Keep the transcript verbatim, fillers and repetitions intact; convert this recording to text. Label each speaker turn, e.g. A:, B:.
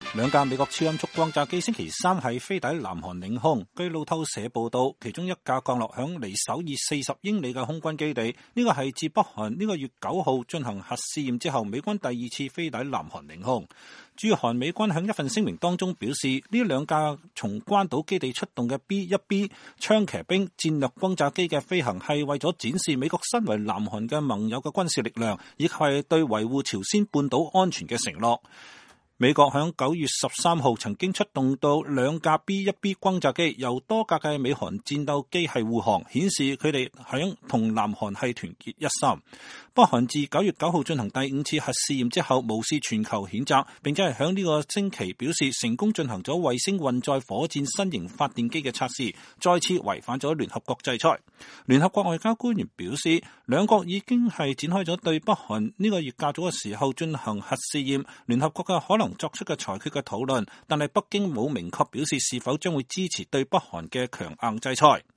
A: 兩架美國超音速轟炸機星期三喺飛抵南韓領空，據路透社報道，其中一架降落響離首爾四十英里嘅空軍基地。呢個係自北韓呢個月九號進行核試驗之後，美軍第二次飛抵南韓領空。駐韓美軍喺一份聲明當中表示，呢兩架從關島基地出動嘅 B 一 B 槍騎兵戰略轟炸機嘅飛行係為咗展示美國身為南韓嘅盟友嘅軍事力量，以及係對維護朝鮮半島安全嘅承諾。美國喺九月十三號曾經出動到兩架 B 一 B 轟炸機，由多架嘅美韓戰鬥機係護航，顯示佢哋響同南韓係團結一心。北韓自九月九號進行第五次核試驗之後，無視全球譴責，並且係響呢個星期表示成功進行咗衛星運載火箭新型發電機嘅測試，再次違反咗聯合國制裁。聯合國外交官員表示，兩國已經係展開咗對北韓呢個月較早嘅時候進行核試驗，聯合國嘅可能作出嘅裁決嘅討論，但係北京冇明確表示是否將會支持對北韓嘅強硬制裁。